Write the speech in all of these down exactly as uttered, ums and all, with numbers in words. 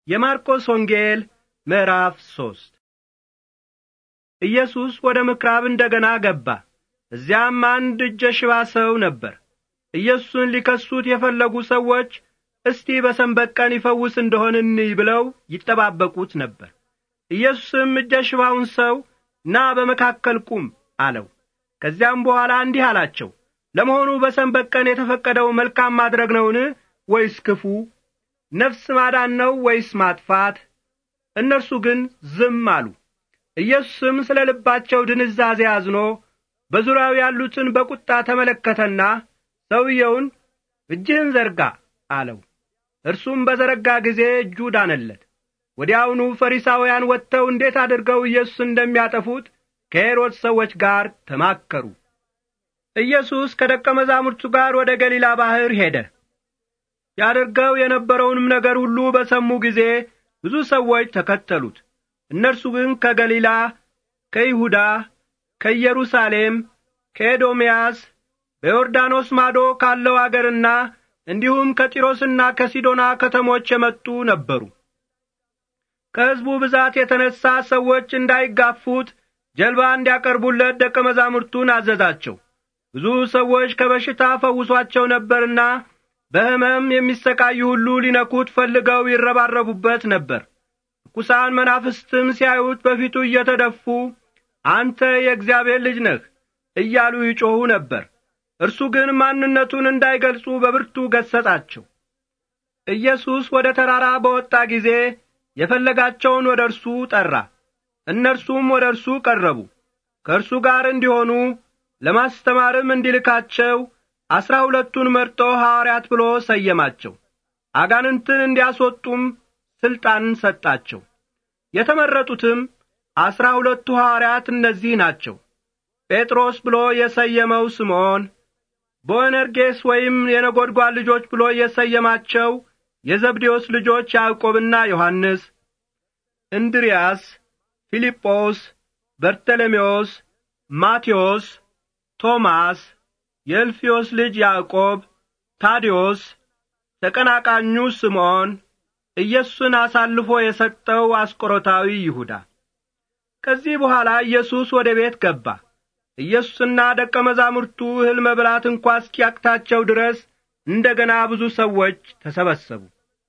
የማርቆስ ወንጌል ምዕራፍ ሶስት ኢየሱስ ወደ ምኵራብ እንደገና ገባ። እዚያም አንድ እጀ ሽባ ሰው ነበር። ኢየሱስን ሊከሱት የፈለጉ ሰዎች እስቲ በሰንበት ቀን ይፈውስ እንደሆነ እንይ ብለው ይጠባበቁት ነበር። ኢየሱስም እጀ ሽባውን ሰው ና በመካከል ቁም አለው። ከዚያም በኋላ እንዲህ አላቸው፣ ለመሆኑ በሰንበት ቀን የተፈቀደው መልካም ማድረግ ነውን ወይስ ክፉ? ነፍስ ማዳን ነው ወይስ ማጥፋት? እነርሱ ግን ዝም አሉ። ኢየሱስም ስለ ልባቸው ድንዛዜ አዝኖ በዙሪያው ያሉትን በቁጣ ተመለከተና ሰውየውን እጅህን ዘርጋ አለው። እርሱም በዘረጋ ጊዜ እጁ ዳነለት። ወዲያውኑ ፈሪሳውያን ወጥተው እንዴት አድርገው ኢየሱስን እንደሚያጠፉት ከሄሮድስ ሰዎች ጋር ተማከሩ። ኢየሱስ ከደቀ መዛሙርቱ ጋር ወደ ገሊላ ባሕር ሄደ። ያደርገው የነበረውንም ነገር ሁሉ በሰሙ ጊዜ ብዙ ሰዎች ተከተሉት። እነርሱ ግን ከገሊላ፣ ከይሁዳ፣ ከኢየሩሳሌም፣ ከኤዶምያስ፣ በዮርዳኖስ ማዶ ካለው አገርና እንዲሁም ከጢሮስና ከሲዶና ከተሞች የመጡ ነበሩ። ከሕዝቡ ብዛት የተነሣ ሰዎች እንዳይጋፉት ጀልባ እንዲያቀርቡለት ደቀ መዛሙርቱን አዘዛቸው። ብዙ ሰዎች ከበሽታ ፈውሷቸው ነበርና በሕመም የሚሰቃዩ ሁሉ ሊነኩት ፈልገው ይረባረቡበት ነበር። ርኩሳን መናፍስትም ሲያዩት በፊቱ እየተደፉ አንተ የእግዚአብሔር ልጅ ነህ እያሉ ይጮኹ ነበር። እርሱ ግን ማንነቱን እንዳይገልጹ በብርቱ ገሠጻቸው። ኢየሱስ ወደ ተራራ በወጣ ጊዜ የፈለጋቸውን ወደ እርሱ ጠራ። እነርሱም ወደ እርሱ ቀረቡ። ከእርሱ ጋር እንዲሆኑ ለማስተማርም እንዲልካቸው አስራ ሁለቱን መርጦ ሐዋርያት ብሎ ሰየማቸው። አጋንንትን እንዲያስወጡም ሥልጣንን ሰጣቸው። የተመረጡትም አስራ ሁለቱ ሐዋርያት እነዚህ ናቸው: ጴጥሮስ ብሎ የሰየመው ስምዖን፣ ቦአኔርጌስ ወይም የነጐድጓድ ልጆች ብሎ የሰየማቸው የዘብዴዎስ ልጆች ያዕቆብና ዮሐንስ፣ እንድርያስ፣ ፊልጶስ፣ በርተሎሜዎስ፣ ማቴዎስ፣ ቶማስ፣ የእልፍዮስ ልጅ ያዕቆብ፣ ታዴዎስ፣ ተቀናቃኙ ስምዖን፣ ኢየሱስን አሳልፎ የሰጠው አስቆሮታዊ ይሁዳ። ከዚህ በኋላ ኢየሱስ ወደ ቤት ገባ። ኢየሱስና ደቀ መዛሙርቱ እህል መብላት እንኳ እስኪያቅታቸው ድረስ እንደገና ብዙ ሰዎች ተሰበሰቡ።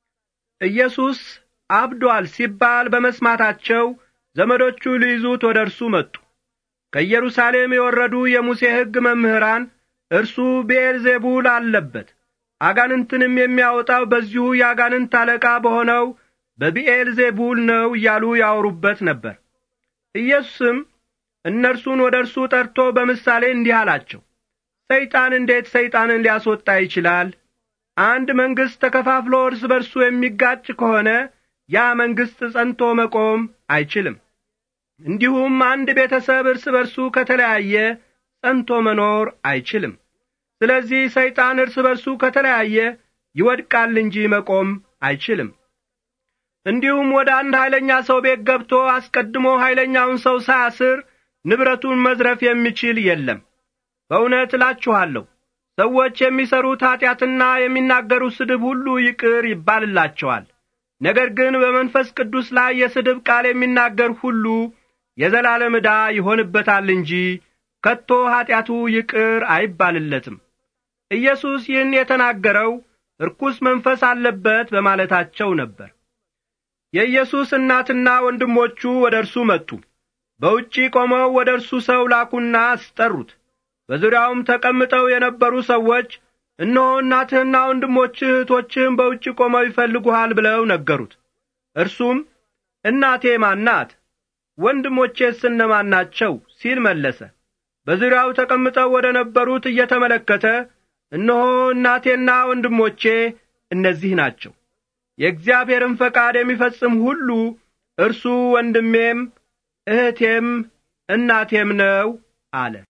ኢየሱስ አብዶአል ሲባል በመስማታቸው ዘመዶቹ ሊይዙት ወደ እርሱ መጡ። ከኢየሩሳሌም የወረዱ የሙሴ ሕግ መምህራን እርሱ ብዔልዜቡል አለበት፣ አጋንንትንም የሚያወጣው በዚሁ የአጋንንት አለቃ በሆነው በብዔልዜቡል ነው እያሉ ያወሩበት ነበር። ኢየሱስም እነርሱን ወደ እርሱ ጠርቶ በምሳሌ እንዲህ አላቸው፣ ሰይጣን እንዴት ሰይጣንን ሊያስወጣ ይችላል? አንድ መንግሥት ተከፋፍሎ እርስ በርሱ የሚጋጭ ከሆነ ያ መንግሥት ጸንቶ መቆም አይችልም። እንዲሁም አንድ ቤተሰብ እርስ በርሱ ከተለያየ ጸንቶ መኖር አይችልም። ስለዚህ ሰይጣን እርስ በርሱ ከተለያየ ይወድቃል እንጂ መቆም አይችልም። እንዲሁም ወደ አንድ ኃይለኛ ሰው ቤት ገብቶ አስቀድሞ ኃይለኛውን ሰው ሳያስር ንብረቱን መዝረፍ የሚችል የለም። በእውነት እላችኋለሁ ሰዎች የሚሰሩት ኀጢአትና የሚናገሩት ስድብ ሁሉ ይቅር ይባልላቸዋል። ነገር ግን በመንፈስ ቅዱስ ላይ የስድብ ቃል የሚናገር ሁሉ የዘላለም ዕዳ ይሆንበታል እንጂ ከቶ ኀጢአቱ ይቅር አይባልለትም። ኢየሱስ ይህን የተናገረው ርኩስ መንፈስ አለበት በማለታቸው ነበር። የኢየሱስ እናትና ወንድሞቹ ወደ እርሱ መጡ። በውጪ ቆመው ወደ እርሱ ሰው ላኩና አስጠሩት። በዙሪያውም ተቀምጠው የነበሩ ሰዎች እነሆ እናትህና ወንድሞችህ እህቶችህም በውጪ ቆመው ይፈልጉሃል ብለው ነገሩት። እርሱም እናቴ ማን ናት? ወንድሞቼስ እነማን ናቸው? ሲል መለሰ። በዙሪያው ተቀምጠው ወደ ነበሩት እየተመለከተ እነሆ እናቴና ወንድሞቼ እነዚህ ናቸው። የእግዚአብሔርን ፈቃድ የሚፈጽም ሁሉ እርሱ ወንድሜም እህቴም እናቴም ነው አለ።